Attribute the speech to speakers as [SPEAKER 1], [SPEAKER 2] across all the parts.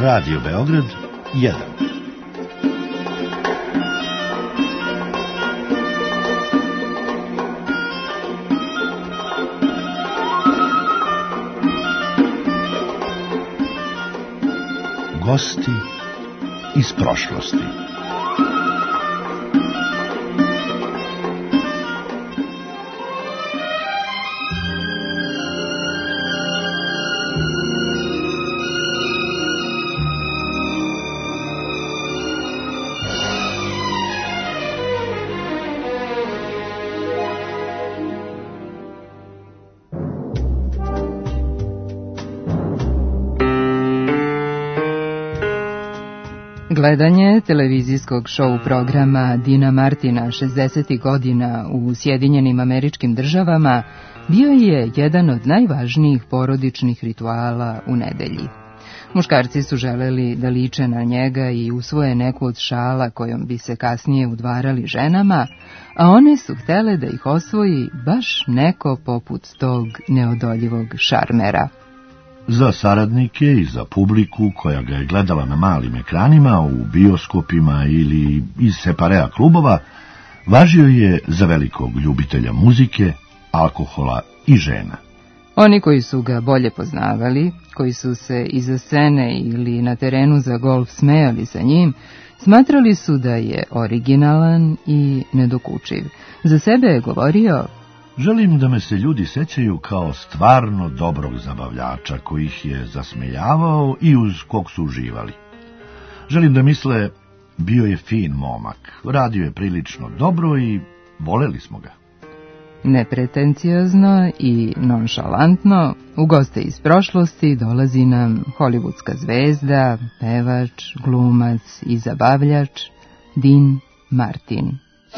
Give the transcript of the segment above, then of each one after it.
[SPEAKER 1] Radio Beograd 1. Gosti iz prošlosti.
[SPEAKER 2] Gledanje televizijskog šou programa Dina Martina 60. godina u Sjedinjenim Američkim Državama bio je jedan od najvažnijih porodičnih rituala u nedelji. Muškarci su želeli da liče na njega i usvoje neku od šala kojom bi se kasnije udvarali ženama, a one su htele da ih osvoji baš neko poput tog neodoljivog šarmera.
[SPEAKER 1] Za saradnike i za publiku koja ga je gledala na malim ekranima, u bioskopima ili iz separea klubova, važio je za velikog ljubitelja muzike, alkohola i žena.
[SPEAKER 2] Oni koji su ga bolje poznavali, koji su se iza scene ili na terenu za golf smejali sa njim, smatrali su da je originalan i nedokučiv. Za sebe je govorio:
[SPEAKER 1] želim da me se ljudi sećaju kao stvarno dobrog zabavljača koji ih je zasmejavao i uz kog su uživali. Želim da misle, bio je fin momak, radio je prilično dobro i voleli smo ga.
[SPEAKER 2] Nepretenciozno i nonšalantno u goste iz prošlosti dolazi nam hollywoodska zvezda, pevač, glumac i zabavljač Dean Martin.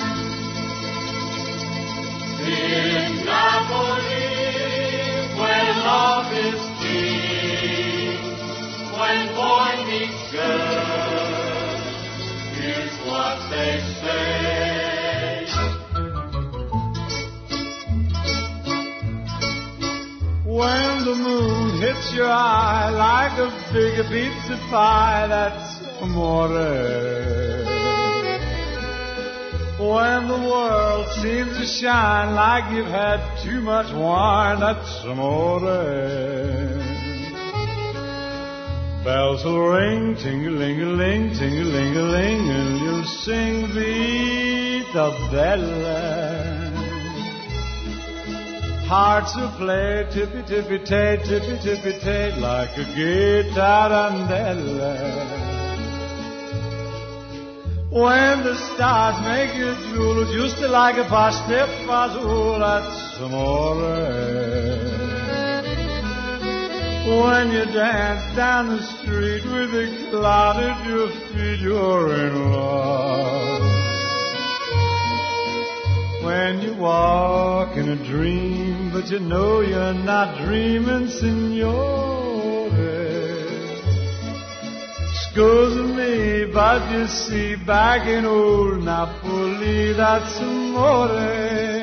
[SPEAKER 3] When the moon hits your eye like a big pizza pie, that's amore. When the world seems to shine like you've had too much wine, that's amore. Bells will ring, ting-a-ling-a-ling, ting-a-ling-a-ling, and you'll sing Vita Bella. Hearts will play tippy-tippy-tay, tippy-tippy-tay, like a gay tarantella. When the stars make you drool, just like a pasta fazool, that's amore. When you dance down the street with a cloud at your feet, you're in love. When you walk in a dream, but you know you're not dreaming, signore. Scusa me, but you see, back in old Napoli, that's amore.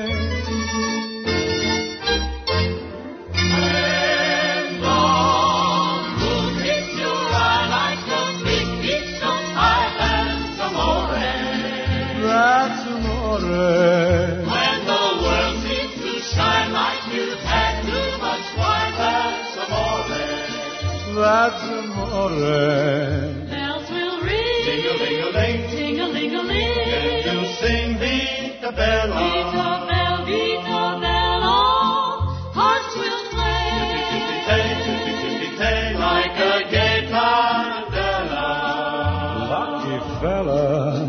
[SPEAKER 3] That's amore.
[SPEAKER 4] When the world seems to shine like you've had too much wine, that's amore.
[SPEAKER 3] That's amore.
[SPEAKER 4] Bells will ring,
[SPEAKER 3] Ding-a-ling-a-ling,
[SPEAKER 4] ting-a-ling-a-ling,
[SPEAKER 3] and you sing Vita Bella.
[SPEAKER 4] Vita Bella, Vita Bella. Hearts will play,
[SPEAKER 3] Tippy-tippy-tay,
[SPEAKER 4] like a gay tarantella.
[SPEAKER 3] lucky fella.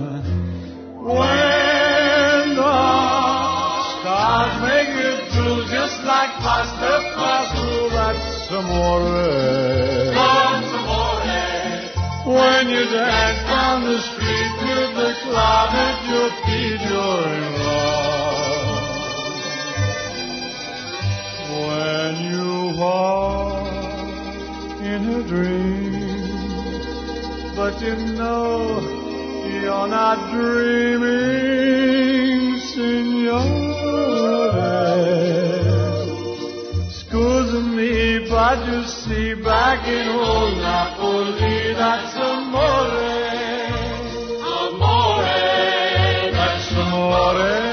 [SPEAKER 3] When the stars make you drool, just like pasta fazool, that's amore.
[SPEAKER 4] That's amore.
[SPEAKER 3] When you dance down the street with the cloud at your feet, you're in love. When you walk in a dream, but you know you're not dreaming, signore. Scusa me, but I just see back in old Napoli. That's amore. Amore. That's amore.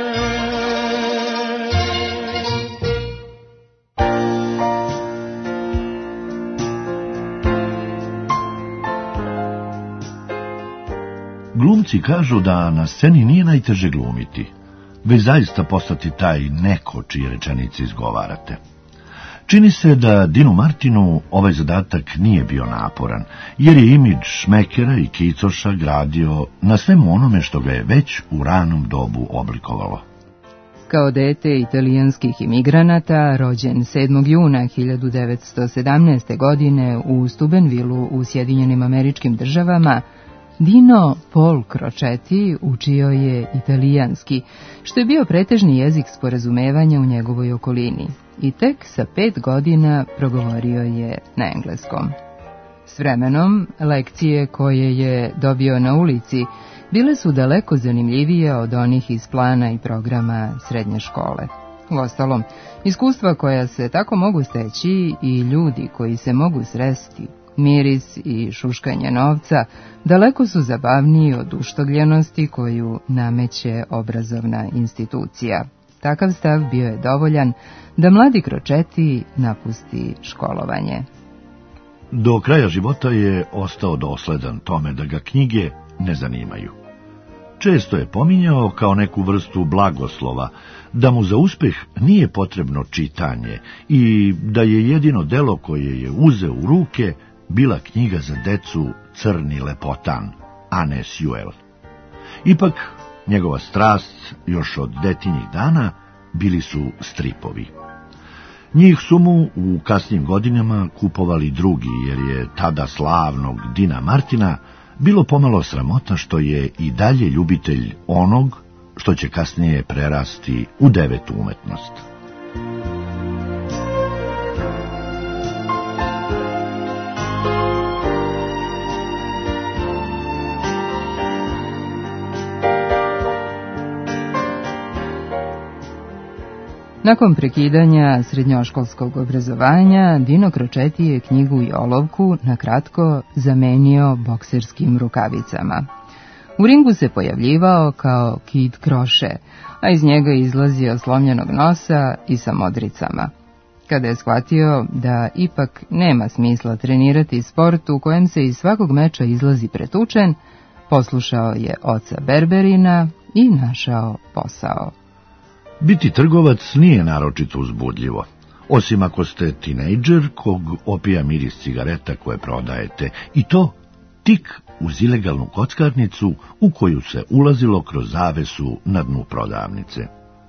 [SPEAKER 1] Glumci kažu da na sceni nije najteže glumiti, već zaista postati taj neko čije rečenice izgovarate. Čini se da Dinu Martinu ovaj zadatak nije bio naporan, jer je imidž šmekera i kicoša gradio na svemu onome što ga je već u ranom dobu oblikovalo.
[SPEAKER 2] Kao dete italijanskih imigranata, rođen 7. juna 1917. godine u Steubenvillu u Sjedinjenim Američkim Državama, Dino Paul Crocetti učio je italijanski, što je bio pretežni jezik sporazumevanja u njegovoj okolini, i tek sa 5 godina progovorio je na engleskom. S vremenom, lekcije koje je dobio na ulici bile su daleko zanimljivije od onih iz plana i programa srednje škole. Uostalom, iskustva koja se tako mogu steći i ljudi koji se mogu sresti, miris i šuškanje novca, daleko su zabavniji od uštogljenosti koju nameće obrazovna institucija. Takav stav bio je dovoljan da mladi Crocetti napusti školovanje.
[SPEAKER 1] Do kraja života je ostao dosledan tome da ga knjige ne zanimaju. Često je pominjao kao neku vrstu blagoslova da mu za uspeh nije potrebno čitanje i da je jedino delo koje je uzeo u ruke bila knjiga za decu Crni lepotan, Anne Sewell. Ipak, njegova strast još od detinjih dana bili su stripovi. Njih su mu u kasnijim godinama kupovali drugi, jer je tada slavnog Dina Martina bilo pomalo sramota što je i dalje ljubitelj onog što će kasnije prerasti u devetu umetnost.
[SPEAKER 2] Nakon prekidanja srednjoškolskog obrazovanja, Dino Crocetti je knjigu i olovku na kratko zamenio bokserskim rukavicama. U ringu se pojavljivao kao Kid Kroše, a iz njega izlazio slomljenog nosa i sa modricama. Kada je shvatio da ipak nema smisla trenirati sport u kojem se iz svakog meča izlazi pretučen, poslušao je oca Berberina i našao posao.
[SPEAKER 1] Biti trgovac nije naročito uzbudljivo, osim ako ste tinejdžer kog opija miris cigareta koje prodajete, i to tik uz ilegalnu kockarnicu u koju se ulazilo kroz zavesu na dnu prodavnice.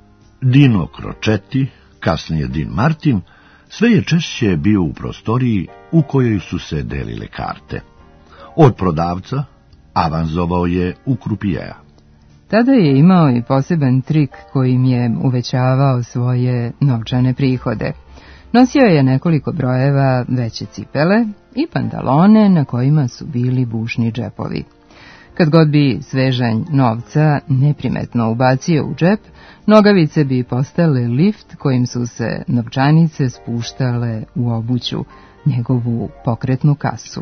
[SPEAKER 1] Dino Crocetti, kasnije Din Martin, sve je češće bio u prostoriji u kojoj su se delile karte. Od prodavca avanzovao je u krupijeja.
[SPEAKER 2] Tada je imao i poseban trik kojim je uvećavao svoje novčane prihode. Nosio je nekoliko brojeva veće cipele i pantalone na kojima su bili bušni džepovi. Kad god bi svežanj novca neprimetno ubacio u džep, nogavice bi postale lift kojim su se novčanice spuštale u obuću, njegovu pokretnu kasu.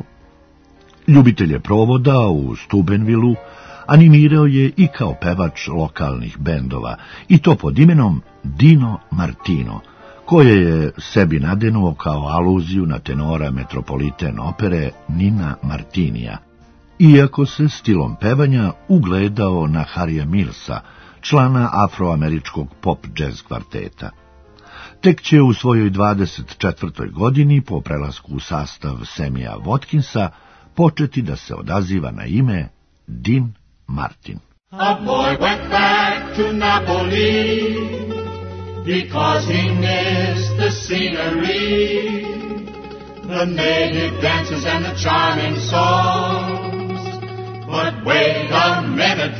[SPEAKER 1] Ljubitelje provoda u Steubenvillu animirao je i kao pevač lokalnih bendova, i to pod imenom Dino Martino, koje je sebi nadenuo kao aluziju na tenora Metropolitan opere Nina Martinija, iako se stilom pevanja ugledao na Harrya Millsa, člana afroameričkog pop-jazz kvarteta. Tek će u svojoj 24. godini, po prelasku u sastav Sammya Watkinsa, početi da se odaziva na ime Din Martin.
[SPEAKER 4] A boy went back to Napoli because he missed the scenery, the native dances and the charming songs. But wait a minute,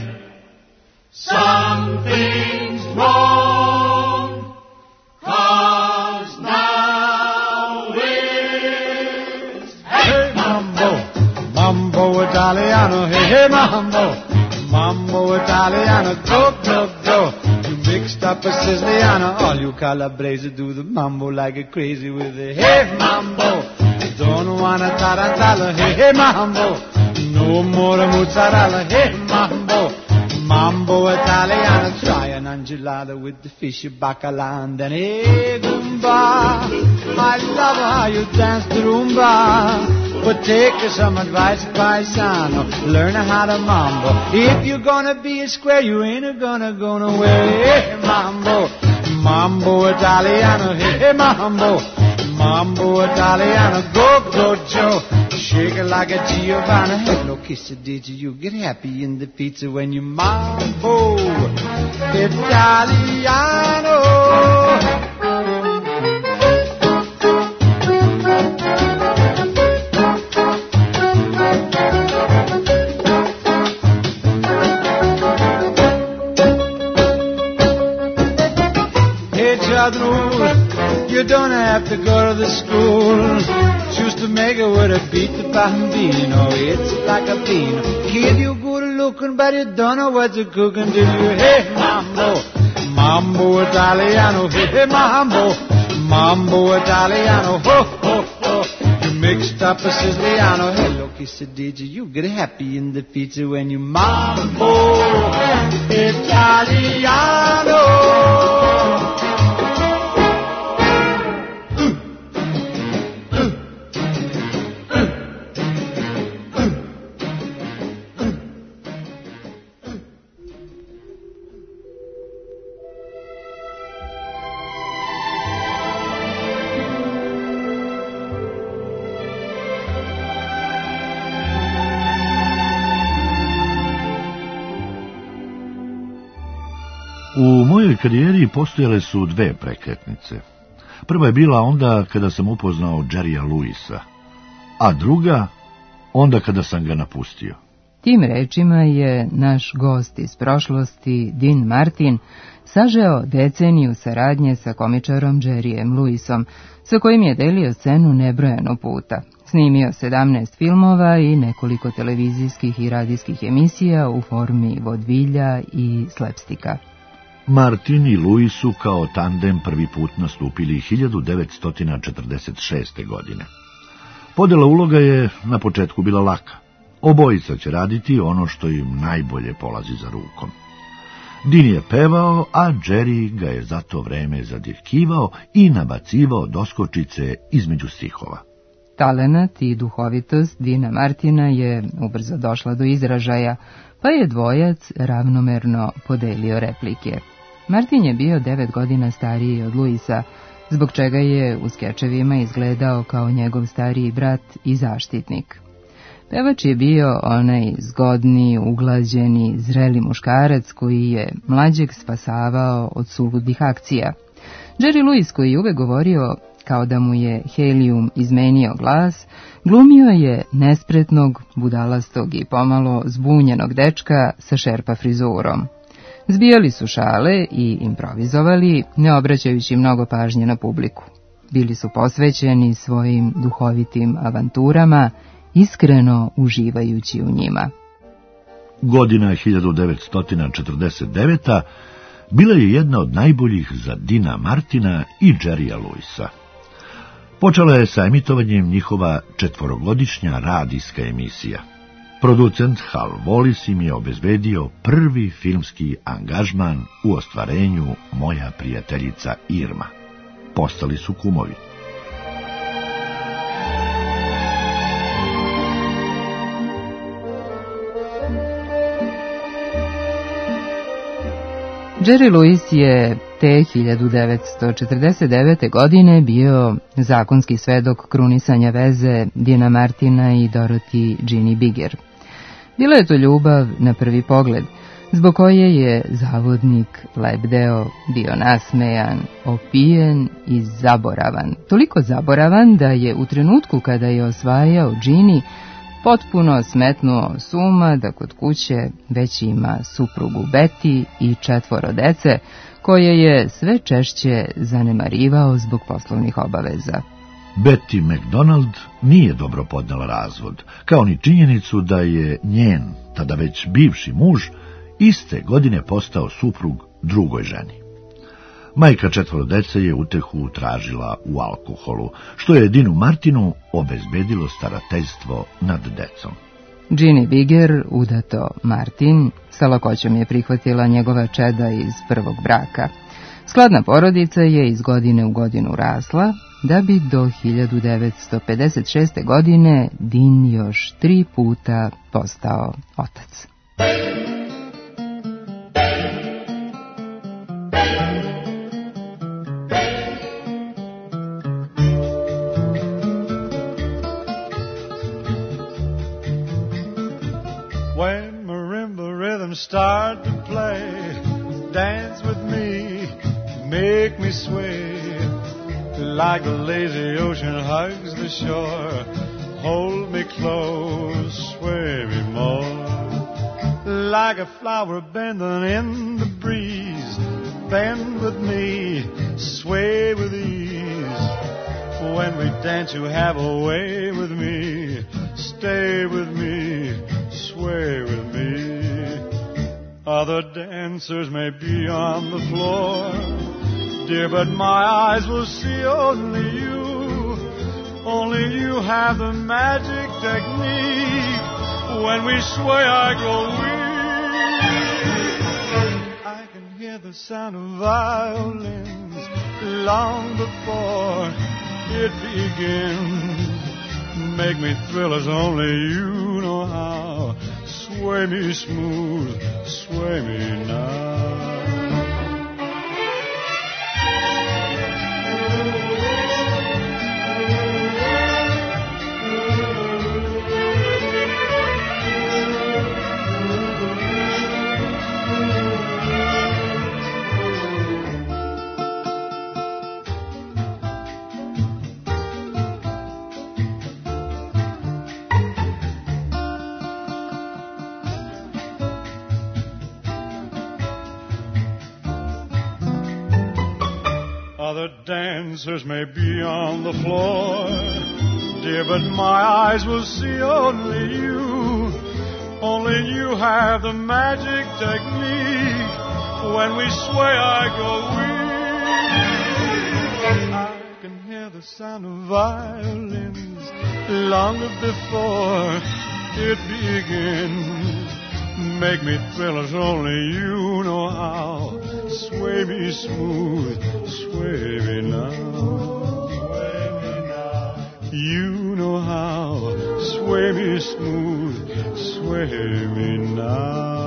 [SPEAKER 4] something's wrong, 'cause now it's
[SPEAKER 3] Hey, mambo, mambo Italiano, hey, hey, mambo, mambo Italiano, go, go, go. You mixed up a Siciliana. All you Calabrese do the mambo like a crazy with the hey mambo. Don't wanna tarantella, hey mambo. No more mozzarella, hey mambo. Mambo Italiano, try an angelada with the fishy bacala and then hey Goomba. I love how you dance the rumba. But take some advice, paisano, learn how to mambo. If you're gonna be a square, you ain't gonna go nowhere. Hey mambo, mambo Italiano, hey mambo. Mambo Italiano, go Joe, shake it like a Giovanna. Hello, quesadilla, you get happy in the pizza when you mambo Italiano. Hey, Chadru, you don't have to go to the school. Choose to make it with a beat the bambino. It's like a bean. Kid, you good looking, but you don't know what you're cooking. Do you? Hey, mambo, mambo Italiano. Hey, mambo, mambo Italiano. Ho, ho, ho. You mixed up a Siciliano. Hello, quesadilla, you get happy in the pizza when you mambo Italiano.
[SPEAKER 1] U mojoj karijeri postojale su dve prekretnice. Prva je bila onda kada sam upoznao Jerrya Lewisa, a druga onda kada sam ga napustio.
[SPEAKER 2] Tim rečima je naš gost iz prošlosti, Dean Martin, sažeo deceniju saradnje sa komičarom Jerryem Lewisom, sa kojim je delio scenu nebrojeno puta. Snimio 17 filmova i nekoliko televizijskih i radijskih emisija u formi vodvilja i slapstika.
[SPEAKER 1] Martin i Lewis su kao tandem prvi put nastupili 1946. godine. Podjela uloga je na početku bila laka. Obojica će raditi ono što im najbolje polazi za rukom. Dean je pevao, a Jerry ga je za to vreme zadirkivao i nabacivao doskočice između stihova.
[SPEAKER 2] Talenat i duhovitost Deana Martina je ubrzo došla do izražaja, pa je dvojac ravnomerno podelio replike. Martin je bio 9 godina stariji od Lewisa, zbog čega je u skečevima izgledao kao njegov stariji brat i zaštitnik. Pevač je bio onaj zgodni, uglađeni, zreli muškarac koji je mlađeg spasavao od suludih akcija. Jerry Lewis, koji je uvek govorio kao da mu je helijum izmenio glas, glumio je nespretnog, budalastog i pomalo zbunjenog dečka sa šerpa frizurom. Zbijali su šale i improvizovali, ne obraćajući mnogo pažnje na publiku. Bili su posvećeni svojim duhovitim avanturama, iskreno uživajući u njima.
[SPEAKER 1] Godina 1949. bila je jedna od najboljih za Deana Martina i Jerrya Lewisa. Počela je sa emitovanjem njihova 4-godišnja radijska emisija. Producent Hal Wallis im je obezbedio prvi filmski angažman u ostvarenju Moja prijateljica Irma. Postali su kumovi.
[SPEAKER 2] Jerry Lewis je te 1949. godine bio zakonski svedok krunisanja veze Deana Martina i Dorothy Ginny Bigger. Bila je to ljubav na prvi pogled, zbog koje je zavodnik lebdeo, bio nasmejan, opijen i zaboravan. Toliko zaboravan da je u trenutku kada je osvajao Ginny potpuno smetnuo s uma da kod kuće već ima suprugu Betty i 4 dece, koje je sve češće zanemarivao zbog poslovnih obaveza.
[SPEAKER 1] Betty McDonald nije dobro podnela razvod, kao ni činjenicu da je njen, tada već bivši muž, iste godine postao suprug drugoj ženi. Majka 4 dece je utehu tražila u alkoholu, što je Dinu Martinu obezbedilo starateljstvo nad decom.
[SPEAKER 2] Ginny Bigger, udato Martin, sa lakoćom je prihvatila njegova čeda iz prvog braka. Skladna porodica je iz godine u godinu rasla, da bi do 1956. godine Dean još 3 puta postao otac.
[SPEAKER 3] When marimba rhythms start to play, dance with me, make me sway, like the lazy ocean hugs the shore. Hold me close, sway me more, like a flower bending in the breeze. Bend with me, sway with ease. When we dance, you have a way with me. Stay with me, sway with me. Other dancers may be on the floor, dear, but my eyes will see only you. Only you have the magic technique. When we sway, I grow weak. I can hear the sound of violins long before it begins. Make me thrill as only you know how. Sway me smooth, sway me now. Other dancers may be on the floor, dear, but my eyes will see only you. Only you have the magic technique. When we sway, I go weak. I can hear the sound of violins long before it begins. Make me thrill as only you know how. Sway me smooth, sway me now. Sway me now. You know how. Sway me smooth, sway me now.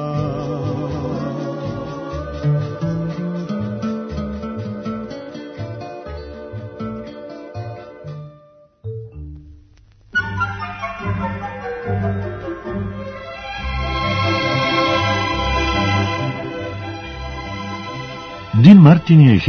[SPEAKER 1] Dean Martin je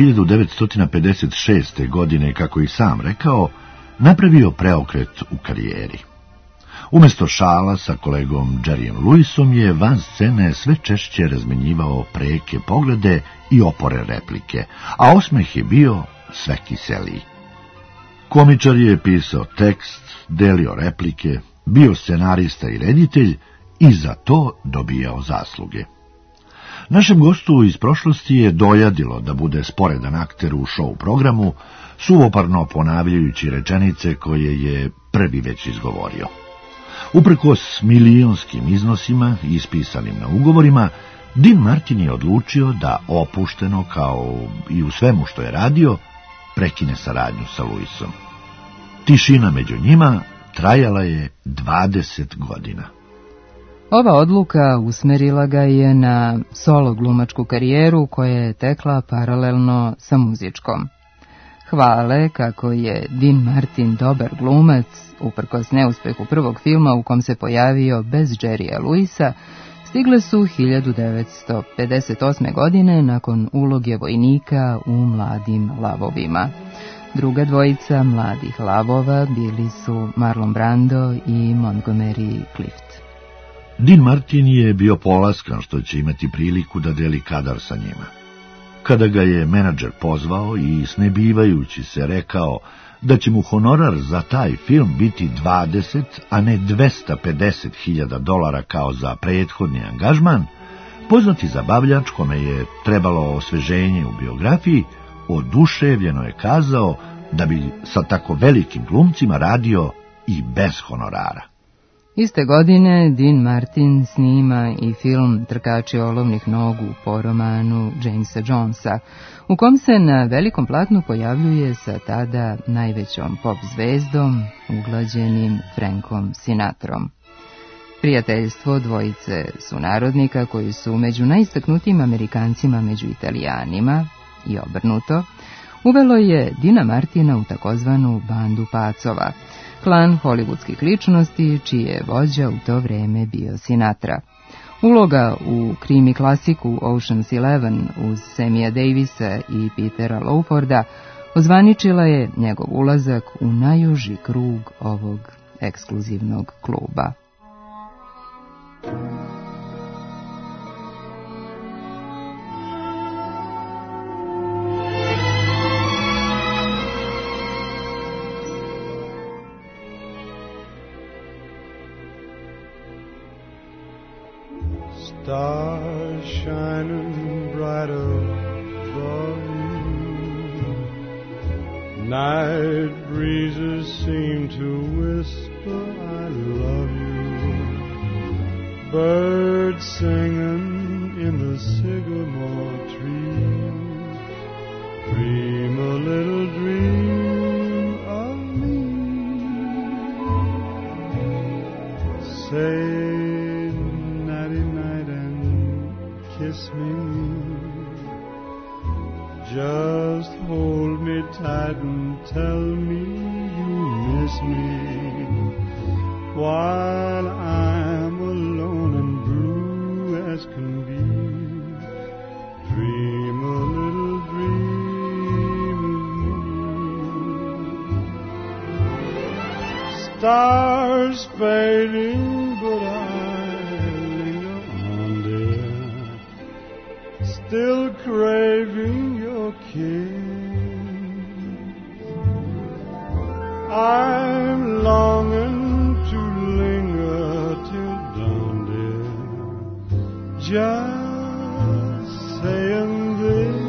[SPEAKER 1] 1956. godine, kako i sam rekao, napravio preokret u karijeri. Umjesto šala sa kolegom Jerryem Lewisom je van scene sve češće razmenjivao preke poglede i opore replike, a osmeh je bio sve kiseliji. Komičar je pisao tekst, delio replike, bio scenarista i reditelj i za to dobijao zasluge. Našem gostu iz prošlosti je dojadilo da bude sporedan akter u show programu, suvoparno ponavljajući rečenice koje je prvi već izgovorio. Uprkos milionskim iznosima ispisanim na ugovorima, Dean Martin je odlučio da opušteno, kao i u svemu što je radio, prekine saradnju sa Lewisom. Tišina među njima trajala je 20 godina.
[SPEAKER 2] Ova odluka usmerila ga je na solo glumačku karijeru koja je tekla paralelno sa muzičkom. Hvale kako je Dean Martin dobar glumac, uprkos neuspehu prvog filma u kom se pojavio bez Jerrya Lewisa, stigle su 1958. godine nakon uloge vojnika u Mladim lavovima. Druga dvojica mladih lavova bili su Marlon Brando i Montgomery Clift.
[SPEAKER 1] Dean Martin je bio polaskan što će imati priliku da deli kadar sa njima. Kada ga je menadžer pozvao i snebivajući se rekao da će mu honorar za taj film biti 20, a ne $250.000 kao za prethodni angažman, poznati zabavljač kome je trebalo osveženje u biografiji, oduševljeno je kazao da bi sa tako velikim glumcima radio i bez honorara.
[SPEAKER 2] Iste godine Dean Martin snima i film Trkači olovnih nogu po romanu Jamesa Jonesa, u kom se na velikom platnu pojavljuje sa tada najvećom pop zvezdom, uglađenim Frankom Sinatrom. Prijateljstvo dvojice sunarodnika koji su među najistaknutijim Amerikancima među Italijanima i obrnuto, uvelo je Deana Martina u takozvanu bandu pacova, klan hollywoodskih ličnosti čiji je vođa u to vreme bio Sinatra. Uloga u krimi klasiku Ocean's 11 uz Sammya Davisa i Petera Lawforda ozvaničila je njegov ulazak u najuži krug ovog ekskluzivnog kluba.
[SPEAKER 3] Stars shining bright above you, night breezes seem to whisper I love you, birds singing in the sycamore tree, dream a little dream of me, say kiss me, just hold me tight and tell me you miss me, while I'm alone and blue as can be, dream a little dream of me. Stars fading, but still craving your kiss. I'm longing to linger till dawn, dear, just saying this.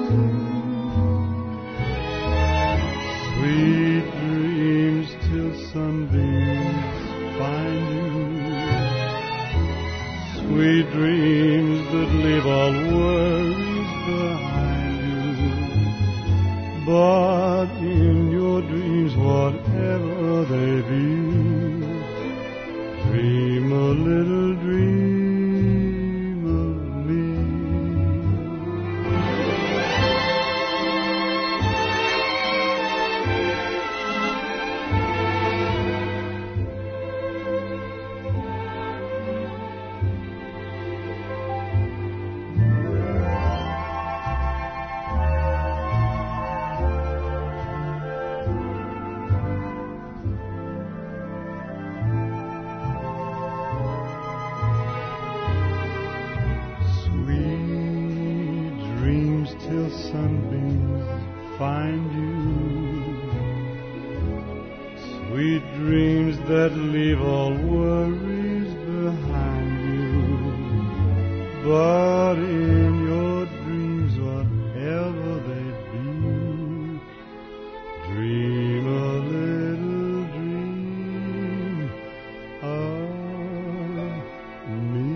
[SPEAKER 3] Sweet dreams till sunbeams find you, sweet dreams that leave all worries behind you, but in your dreams, whatever they be, dream a little dream of me. Till sunbeams find you, sweet dreams that leave all worries behind you, but in your dreams, whatever they be, dream a little dream of me.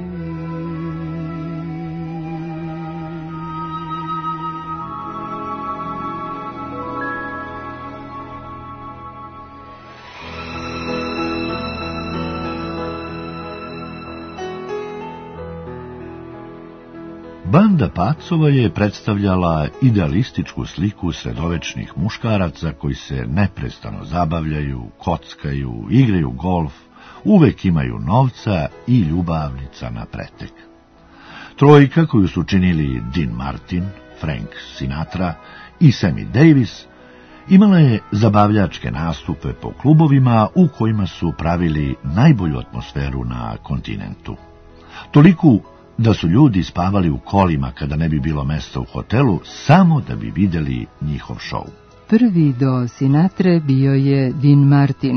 [SPEAKER 1] Banda pacova je predstavljala idealističku sliku sredovečnih muškaraca koji se neprestano zabavljaju, kockaju, igraju golf, uvek imaju novca i ljubavnica na pretek. Trojka koju su činili Dean Martin, Frank Sinatra i Sammy Davis imala je zabavljačke nastupe po klubovima u kojima su pravili najbolju atmosferu na kontinentu. Toliku da su ljudi spavali u kolima kada ne bi bilo mesta u hotelu, samo da bi vidjeli njihov šou.
[SPEAKER 2] Prvi do Sinatre bio je Dean Martin,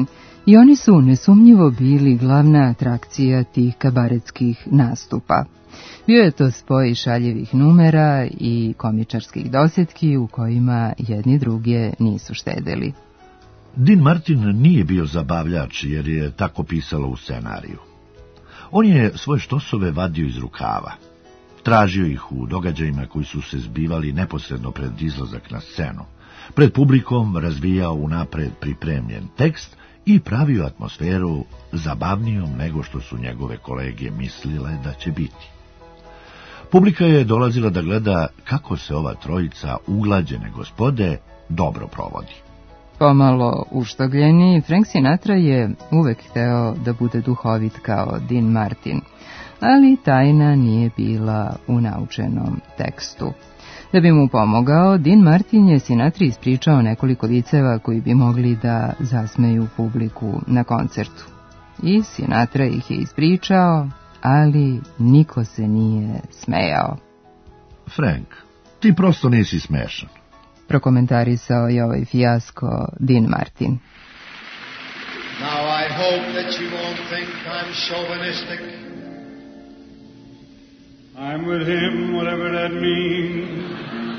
[SPEAKER 2] i oni su nesumnjivo bili glavna atrakcija tih kabaretskih nastupa. Bio je to spoj šaljivih numera i komičarskih dosjetki u kojima jedni druge nisu štedeli.
[SPEAKER 1] Dean Martin nije bio zabavljač jer je tako pisalo u scenariju. On je svoje štosove vadio iz rukava. Tražio ih u događajima koji su se zbivali neposredno pred izlazak na scenu. Pred publikom razvijao unapred pripremljen tekst i pravio atmosferu zabavnijom nego što su njegove kolege mislile da će biti. Publika je dolazila da gleda kako se ova trojica uglađene gospode dobro provodi.
[SPEAKER 2] Pomalo uštogljeni, Frank Sinatra je uvek hteo da bude duhovit kao Dean Martin, ali tajna nije bila u naučenom tekstu. Da bi mu pomogao, Dean Martin je Sinatri ispričao nekoliko viceva koji bi mogli da zasmeju publiku na koncertu. I Sinatra ih je ispričao, ali niko se nije smejao.
[SPEAKER 1] Frank, ti prosto nisi smešan,
[SPEAKER 2] prokomentarisao je ovaj fijasko Dean Martin.
[SPEAKER 5] Now I hope that you won't think I'm chauvinistic.
[SPEAKER 3] I'm with him, whatever that means.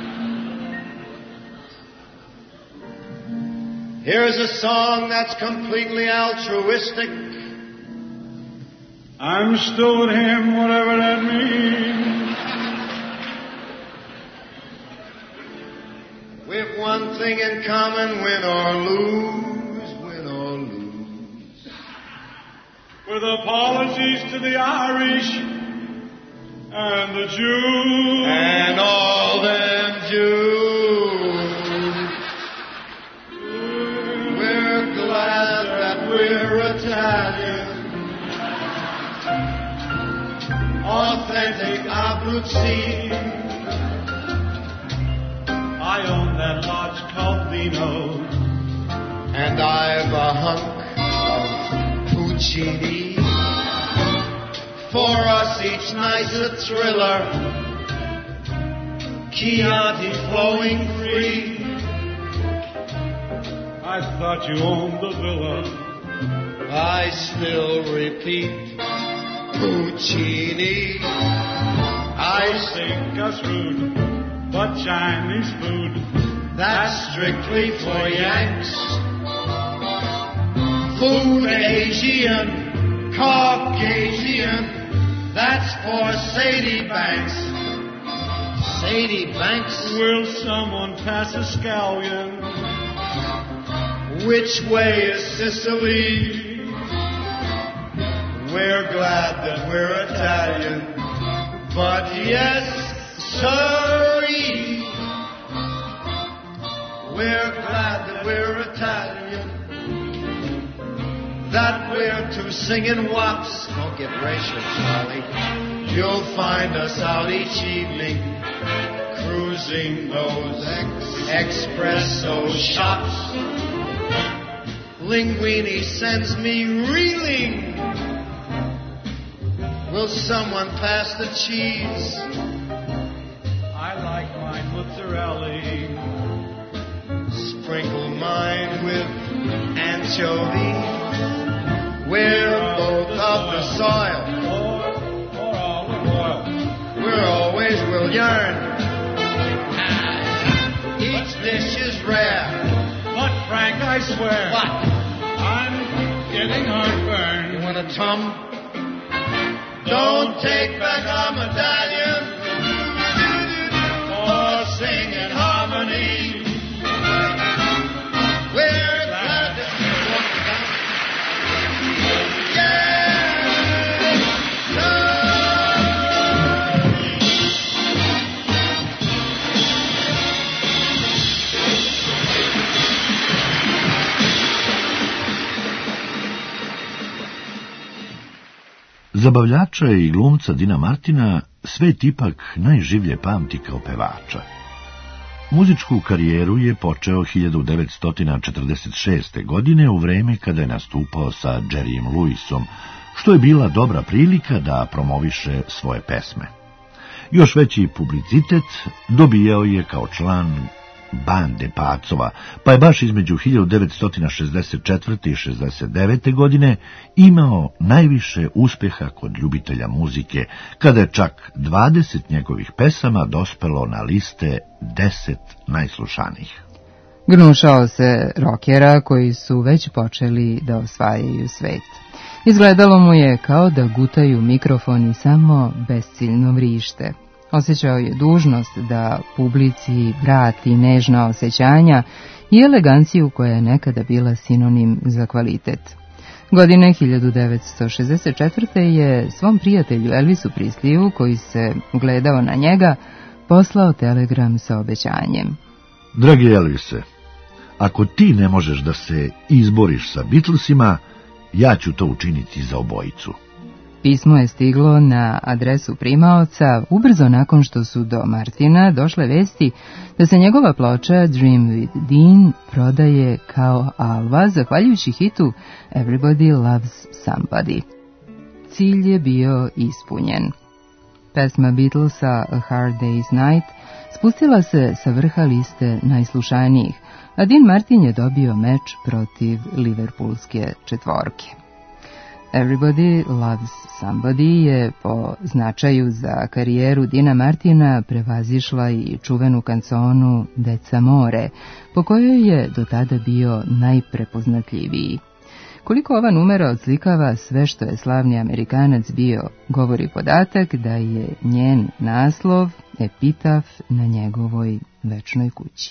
[SPEAKER 5] Here's a song that's completely altruistic.
[SPEAKER 3] I'm still with him, whatever that means.
[SPEAKER 5] We've one thing in common, win or lose, win or lose.
[SPEAKER 3] With apologies to the Irish and the Jews.
[SPEAKER 5] And all them Jews. We're glad that we're Italian. Authentic Abruzzi.
[SPEAKER 3] I own that lodge called Vino.
[SPEAKER 5] And I've a hunk of Puccini. For us each night's a thriller. Chianti flowing free.
[SPEAKER 3] I thought you owned the villa.
[SPEAKER 5] I still repeat, Puccini. I
[SPEAKER 3] Think us rude, but Chinese food.
[SPEAKER 5] that's strictly for Yanks. Food Asian, Caucasian, that's for Sadie Banks. Sadie Banks,
[SPEAKER 3] Will someone pass a scallion?
[SPEAKER 5] which way is Sicily? We're glad that we're Italian, but yes, sirree, we're glad that we're Italian, that we're two singing wops. Don't get racial, Charlie. You'll find us out each evening, cruising those espresso shops. Linguini sends me reeling. Will someone pass the cheese?
[SPEAKER 3] I like mine mozzarella.
[SPEAKER 5] Sprinkle mine with anchovy. We're both of the soil.
[SPEAKER 3] Or olive oil.
[SPEAKER 5] We're always will yearn. Each dish is rare.
[SPEAKER 3] But Frank, I swear,
[SPEAKER 5] What?
[SPEAKER 3] I'm getting heartburn.
[SPEAKER 5] You want a tum? Don't take back our medallion or sing in harmony. We're glad that
[SPEAKER 1] Zabavljača i glumca Deana Martina svet ipak najživlje pamti kao pevača. Muzičku karijeru je počeo 1946. godine u vreme kada je nastupao sa Jerryem Lewisom, što je bila dobra prilika da promoviše svoje pesme. Još veći publicitet dobijao je kao član bande pacova, pa je baš između 1964. i 69. godine imao najviše uspjeha kod ljubitelja muzike, kada je čak 20 njegovih pesama dospelo na liste 10 najslušanijih.
[SPEAKER 2] Gnušao se rokera koji su već počeli da osvajaju svet. Izgledalo mu je kao da gutaju mikrofon i samo besciljno vrište. Osjećao je dužnost da publici vrati nežna osjećanja i eleganciju koja je nekada bila sinonim za kvalitet. Godine 1964. je svom prijatelju Elvisu Presliju, koji se ugledao na njega, poslao telegram sa obećanjem.
[SPEAKER 1] Dragi Elvise, ako ti ne možeš da se izboriš sa Beatlesima, ja ću to učiniti za obojicu.
[SPEAKER 2] Pismo je stiglo na adresu primaoca ubrzo nakon što su do Martina došle vesti da se njegova ploča Dream with Dean prodaje kao alva zahvaljujući hitu Everybody Loves Somebody. Cilj je bio ispunjen. Pesma Beatlesa A Hard Day's Night spustila se sa vrha liste najslušanijih, a Dean Martin je dobio meč protiv liverpoolske četvorke. Everybody Loves Somebody je po značaju za karijeru Dina Martina prevazišla i čuvenu kanconu Deca more, po kojoj je do tada bio najprepoznatljiviji. Koliko ova numera odslikava sve što je slavni Amerikanac bio, govori podatak da je njen naslov epitaf na njegovoj večnoj kući.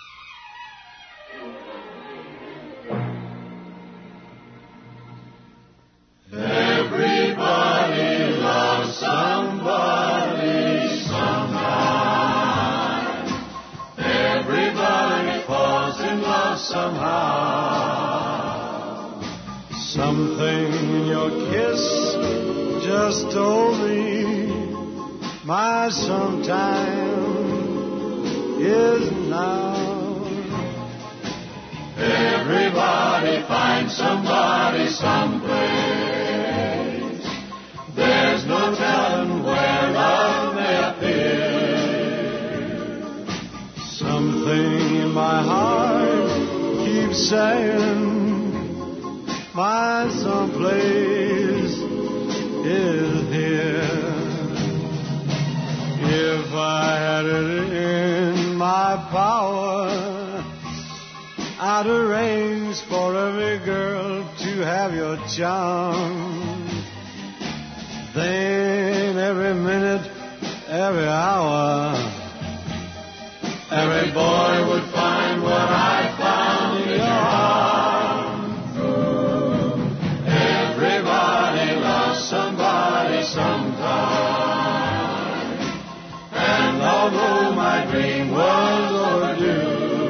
[SPEAKER 5] Everybody loves somebody sometime. Everybody falls in love somehow.
[SPEAKER 3] Something in your kiss just told me my sometime is now.
[SPEAKER 5] Everybody finds somebody someplace. There's no telling where love may appear.
[SPEAKER 3] Something in my heart keeps saying my someplace is here. If I had it in my power, I'd arrange for every girl to have your charm. Then every minute, every hour,
[SPEAKER 5] Every boy would find what I found in your arms. Everybody loves somebody sometime. And although my dream was overdue,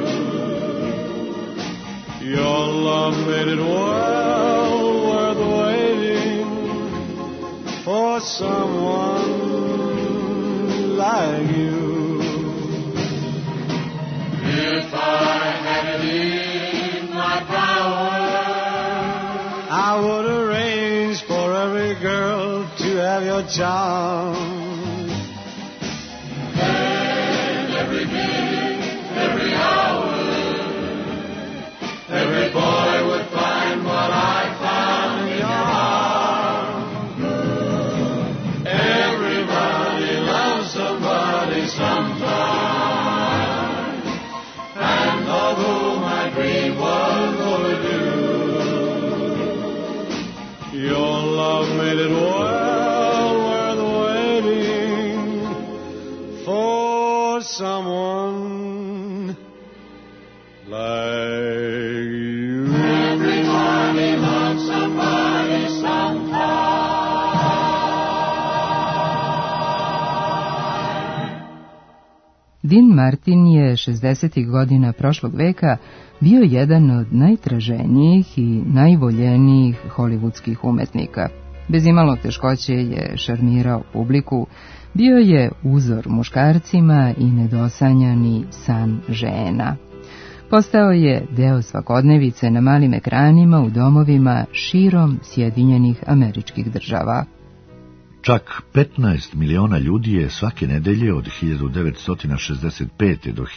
[SPEAKER 3] your love made it well worth waiting for someone like you.
[SPEAKER 5] if I had it in my power,
[SPEAKER 3] I would arrange for every girl to have your charm.
[SPEAKER 5] and every minute, every hour, every boy would find what I found in your arms. Everybody loves somebody sometime, and although my dream was overdue,
[SPEAKER 3] Your love made it well worth waiting for someone like you.
[SPEAKER 5] everybody loves somebody sometime.
[SPEAKER 2] Dean Martin je 60. godina prošlog veka bio jedan od najtraženijih i najvoljenijih hollywoodskih umetnika. Bez imalo teškoće je šarmirao publiku, bio je uzor muškarcima i nedosanjani san žena. Postao je deo svakodnevice na malim ekranima u domovima širom Sjedinjenih Američkih Država.
[SPEAKER 1] Čak 15 miliona ljudi je svake nedelje od 1965. do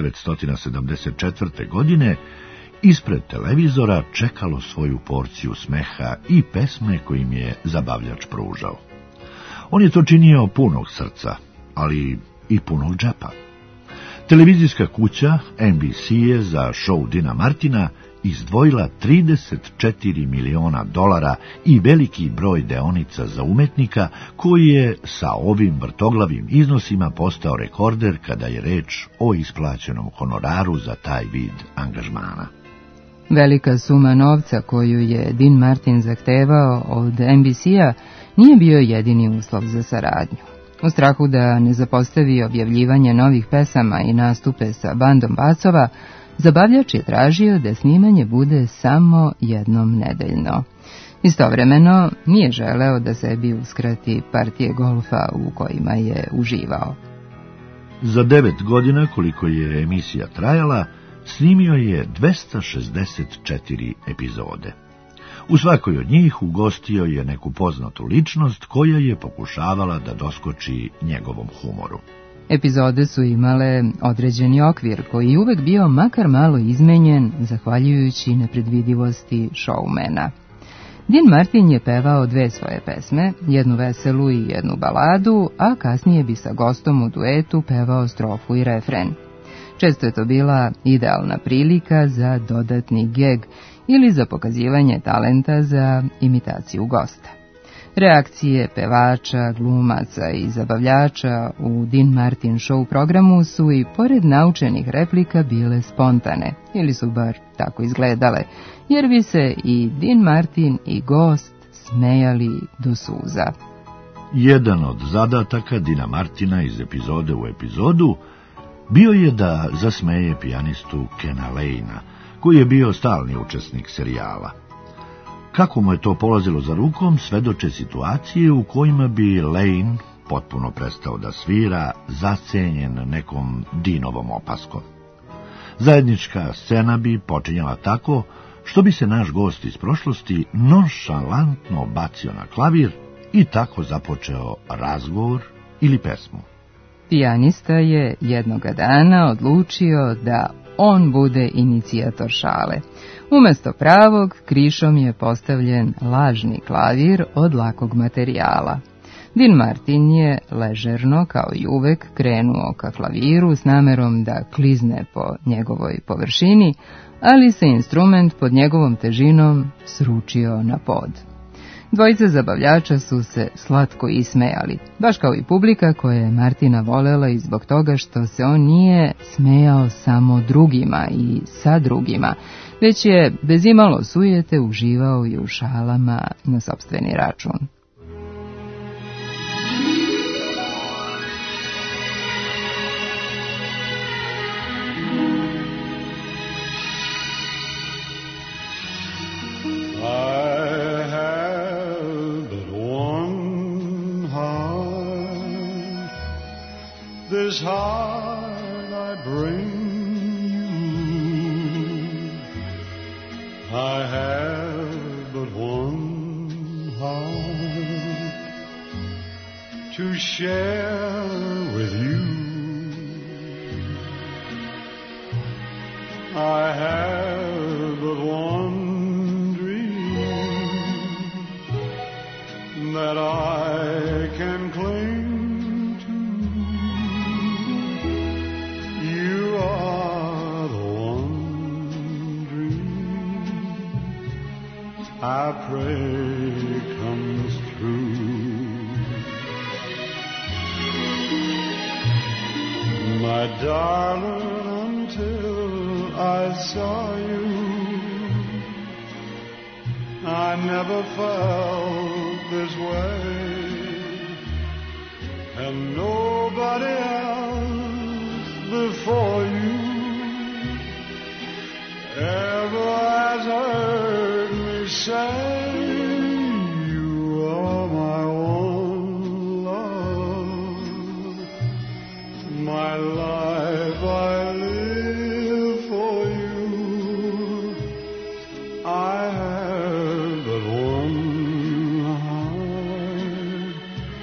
[SPEAKER 1] 1974. godine ispred televizora čekalo svoju porciju smeha i pesme kojim je zabavljač pružao. On je to činio punog srca, ali i punog džepa. Televizijska kuća NBC je za šou Dina Martina izdvojila $34 miliona i veliki broj deonica za umetnika, koji je sa ovim vrtoglavim iznosima postao rekorder kada je reč o isplaćenom honoraru za taj vid angažmana.
[SPEAKER 2] Velika suma novca koju je Dean Martin zahtevao od NBC-a nije bio jedini uslov za saradnju. U strahu da ne zapostavi objavljivanje novih pesama i nastupe sa bandom basova, zabavljač je tražio da snimanje bude samo jednom nedeljno. Istovremeno nije želeo da sebi uskrati partije golfa u kojima je uživao.
[SPEAKER 1] Za 9 godina koliko je emisija trajala, snimio je 264 epizode. U svakoj od njih ugostio je neku poznatu ličnost koja je pokušavala da doskoči njegovom humoru.
[SPEAKER 2] Epizode su imale određeni okvir koji je uvek bio makar malo izmenjen zahvaljujući nepredvidivosti šoumena. Dean Martin je pevao 2 svoje pesme, jednu veselu i jednu baladu, a kasnije bi sa gostom u duetu pevao strofu i refren. Često je to bila idealna prilika za dodatni geg ili za pokazivanje talenta za imitaciju gosta. Reakcije pevača, glumaca i zabavljača u Dean Martin show programu su i pored naučenih replika bile spontane, ili su bar tako izgledale, jer bi se i Dean Martin i gost smejali do suza.
[SPEAKER 1] Jedan od zadataka Deana Martina iz epizode u epizodu bio je da zasmeje pijanistu Kena Lane'a, koji je bio stalni učesnik serijala. Kako mu je to polazilo za rukom, svedoče situacije u kojima bi Lane potpuno prestao da svira, zacenjen nekom Deanovom opaskom. Zajednička scena bi počinjala tako što bi se naš gost iz prošlosti nonšalantno bacio na klavir i tako započeo razgovor ili pesmu.
[SPEAKER 2] Pijanista je jednoga dana odlučio da on bude inicijator šale. Umesto pravog, krišom je postavljen lažni klavir od lakog materijala. Dean Martin je ležerno, kao i uvek, krenuo ka klaviru s namerom da klizne po njegovoj površini, ali se instrument pod njegovom težinom sručio na pod. Dvojica zabavljača su se slatko ismejali, baš kao i publika koja je Martina volela i zbog toga što se on nije smejao samo drugima i sa drugima, već je bez imalo sujete uživao i u šalama na sopstveni račun.
[SPEAKER 5] This heart I bring you. I have but one heart to share with you. I have but one dream that I can cling. I pray comes true. My darling, until I saw you, I never felt this way, and nobody else before you ever has heard me say you are my one love, my life I live for you. I have but one heart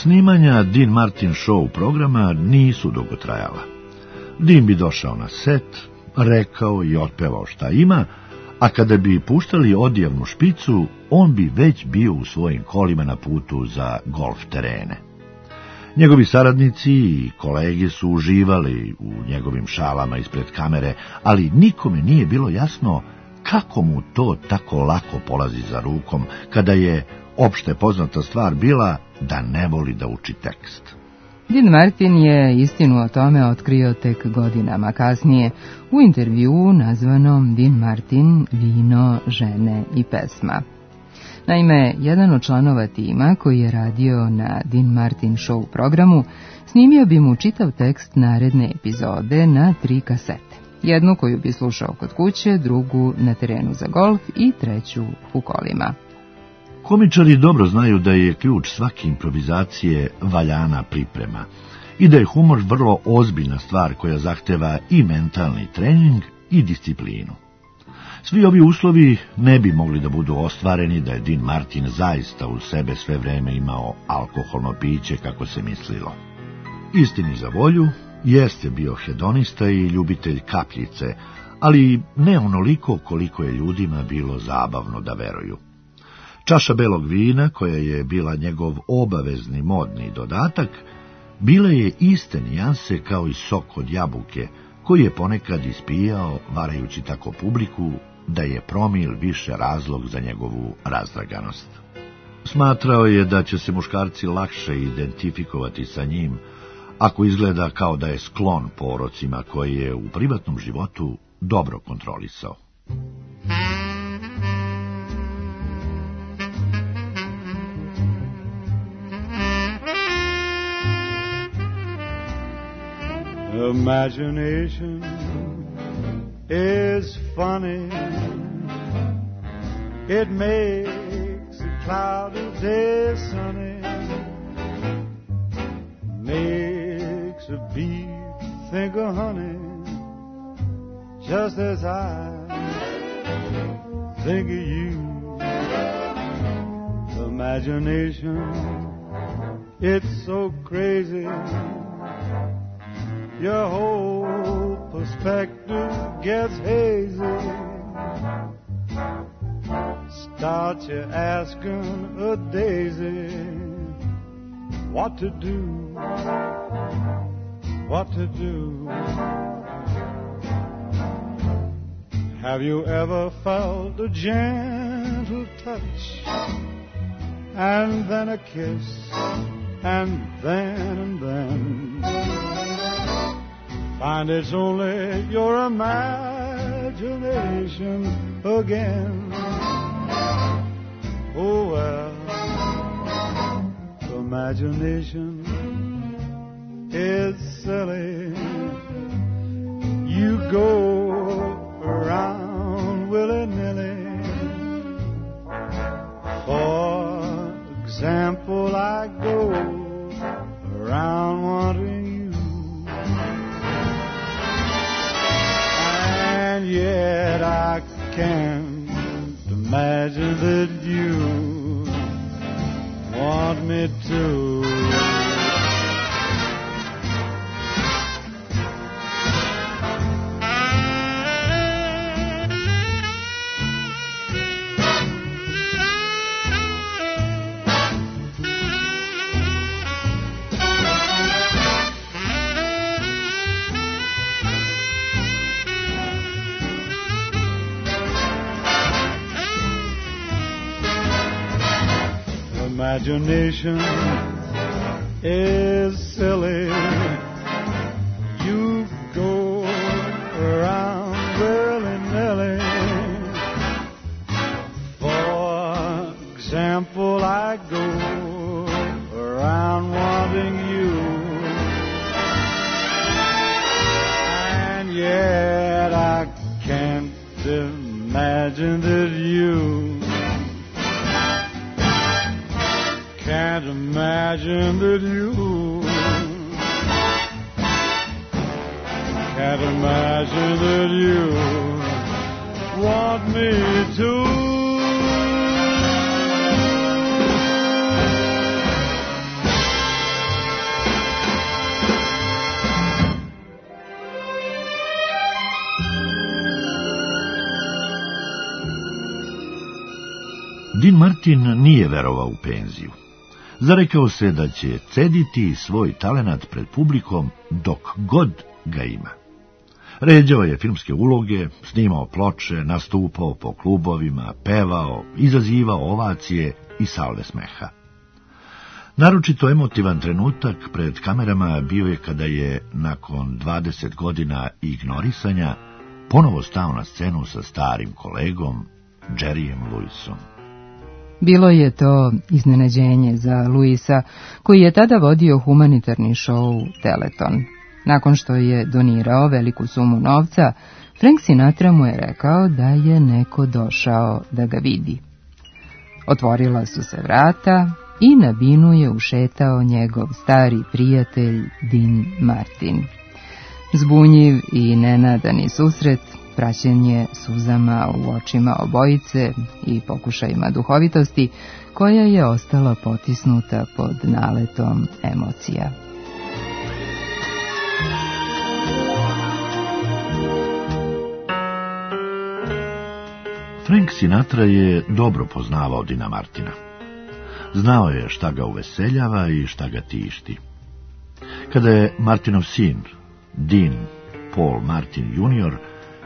[SPEAKER 1] Snimanja Dean Martin Show programa nisu dugo trajala. Dean bi došao na set, rekao i otpevao šta ima, a kada bi puštali odjavnu špicu, on bi već bio u svojim kolima na putu za golf terene. Njegovi saradnici i kolege su uživali u njegovim šalama ispred kamere, ali nikome nije bilo jasno kako mu to tako lako polazi za rukom, kada je opšte poznata stvar bila da ne voli da uči tekst.
[SPEAKER 2] Dean Martin je istinu o tome otkrio tek godinama kasnije u intervjuu nazvanom Dean Martin, vino, žene i pesma. Naime, jedan od članova tima koji je radio na Dean Martin Show programu snimio bi mu čitav tekst naredne epizode na 3 kasete. Jednu koju bi slušao kod kuće, drugu na terenu za golf i treću u kolima.
[SPEAKER 1] Komičari dobro znaju da je ključ svake improvizacije valjana priprema i da je humor vrlo ozbiljna stvar koja zahteva i mentalni trening i disciplinu. Svi ovi uslovi ne bi mogli da budu ostvareni da je Dean Martin zaista u sebe sve vreme imao alkoholno piće kako se mislilo. Istini za volju, jeste bio hedonista i ljubitelj kapljice, ali ne onoliko koliko je ljudima bilo zabavno da veruju. Čaša belog vina, koja je bila njegov obavezni modni dodatak, bila je iste nijanse kao i sok od jabuke, koji je ponekad ispijao, varajući tako publiku da je promil više razlog za njegovu razdraganost. Smatrao je da će se muškarci lakše identifikovati sa njim, ako izgleda kao da je sklon porocima koje je u privatnom životu dobro kontrolisao.
[SPEAKER 3] Imagination is funny. It makes a cloudy day sunny. Makes a bee think of honey, just as I think of you. Imagination, it's so crazy. Your whole perspective gets hazy. Start you asking a daisy what to do, what to do. Have you ever felt a gentle touch, and then a kiss, and then find it's only your imagination again? Oh well, imagination is silly. You go around willy-nilly. For example, I go around wanting you, and yet I can't imagine that you want me to. Imagination is silly. You go around willy-nilly. For example, I go around wanting you, and yet I can't imagine that you can't imagine that you can't imagine that you want me to.
[SPEAKER 1] Martin nije verovao u penziju. Zarekao se da će cediti svoj talenat pred publikom dok god ga ima. Ređao je filmske uloge, snimao ploče, nastupao po klubovima, pevao, izazivao ovacije i salve smeha. Naročito emotivan trenutak pred kamerama bio je kada je, nakon 20 godina ignorisanja, ponovo stao na scenu sa starim kolegom, Jerryjem Lewisom.
[SPEAKER 2] Bilo je to iznenađenje za Lewisa, koji je tada vodio humanitarni show Teleton. Nakon što je donirao veliku sumu novca, Frank Sinatra mu je rekao da je neko došao da ga vidi. Otvorila su se vrata i na binu je ušetao njegov stari prijatelj Dean Martin. Zbunjiv i nenadani susret praćen je suzama u očima obojice i pokušajima duhovitosti, koja je ostala potisnuta pod naletom emocija.
[SPEAKER 1] Frank Sinatra je dobro poznavao Deana Martina. Znao je šta ga uveseljava i šta ga tišti. Kada je Martinov sin, Dean Paul Martin Jr.,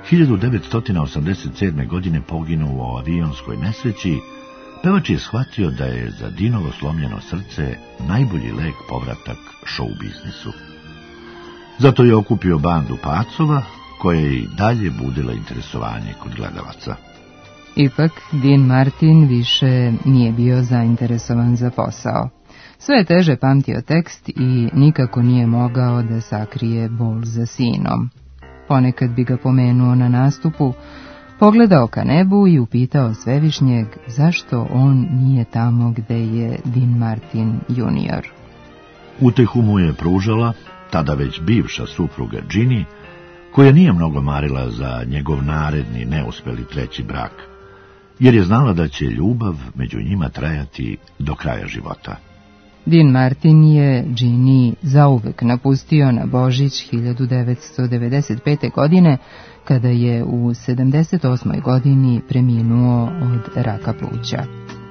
[SPEAKER 1] 1987. godine poginuo u avionskoj nesreći, pevač je shvatio da je za Deanovo slomljeno srce najbolji lek povratak show biznisu. Zato je okupio bandu pacova, koja je i dalje budila interesovanje kod gledalaca.
[SPEAKER 2] Ipak, Dean Martin više nije bio zainteresovan za posao. Sve je teže pamtio tekst i nikako nije mogao da sakrije bol za sinom. Ponekad bi ga pomenuo na nastupu, pogledao ka nebu i upitao Svevišnjeg zašto on nije tamo gde je Dean Martin Jr.
[SPEAKER 1] Utehu mu je pružala tada već bivša supruga Ginny, koja nije mnogo marila za njegov naredni neuspeli treći brak, jer je znala da će ljubav među njima trajati do kraja života.
[SPEAKER 2] Dean Martin je Ginny zauvek napustio na Božić 1995. godine, kada je u 78. godini preminuo od raka pluća.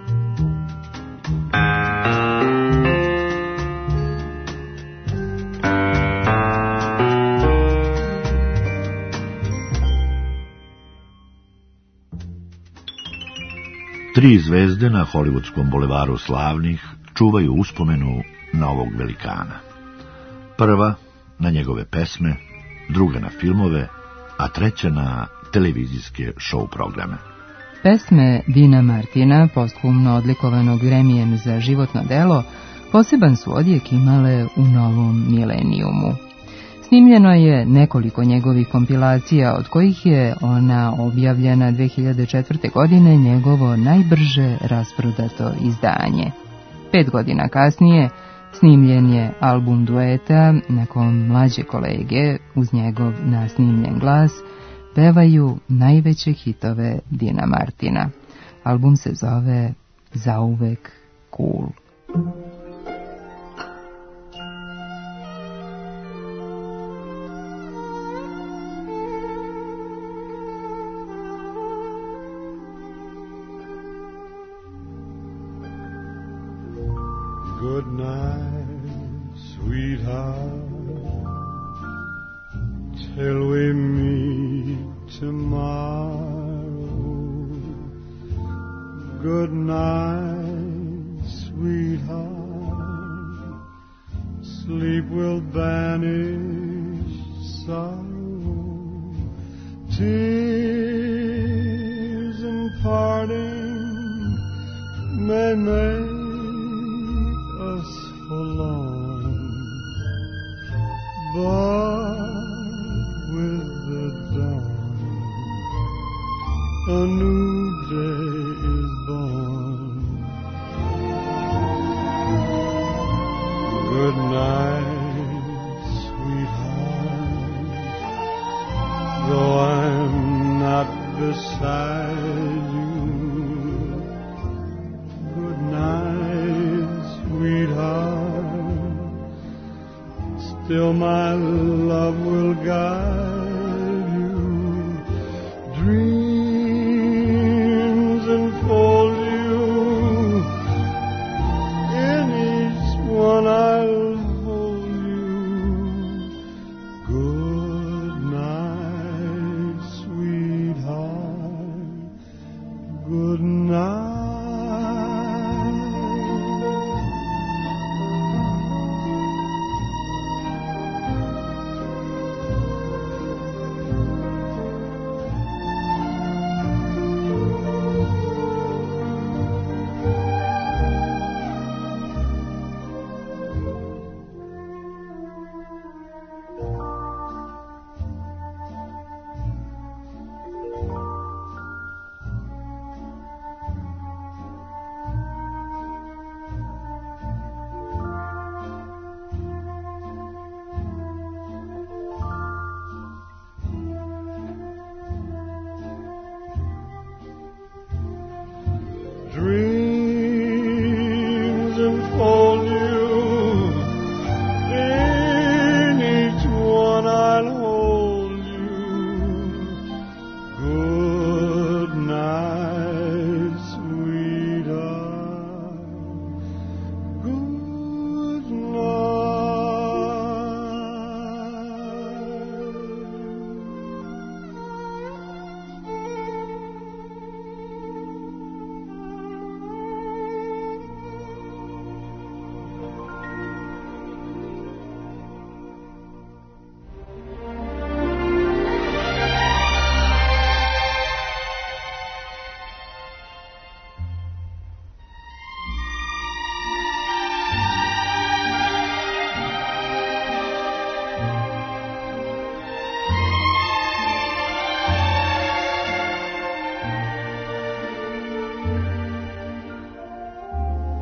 [SPEAKER 1] Tri zvezde na Hollywoodskom bulevaru slavnih čuvaju uspomenu na ovog velikana. Prva na njegove pesme, druga na filmove, a treća na televizijske show programe.
[SPEAKER 2] Pesme Deana Martina, posthumno odlikovanog Gremijem za životno delo, poseban su odjek imale u novom milenijumu. Snimljeno je nekoliko njegovih kompilacija, od kojih je ona objavljena 2004. godine njegovo najbrže rasprodato izdanje. 5 godina kasnije snimljen je album dueta na kom mlađe kolege, uz njegov nasnimljen glas, pevaju najveće hitove Deana Martina. Album se zove Zauvek cool.
[SPEAKER 3] Good night, sweetheart, till we meet tomorrow. Good night, sweetheart, sleep will banish sorrow. Tears and parting may make us forlorn, but with the dawn a new day is born. Good night, sweetheart, though I'm not beside you. Good night, sweetheart, still my love will guide you. Dreams enfold you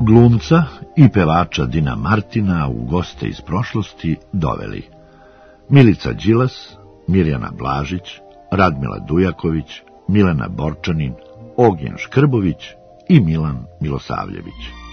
[SPEAKER 1] glumca i pevača Dina Martina u goste iz prošlosti doveli Milica Đilas, Mirjana Blažić, Radmila Dujaković, Milena Borčanin, Ognjen Škrbović i Milan Milosavljević.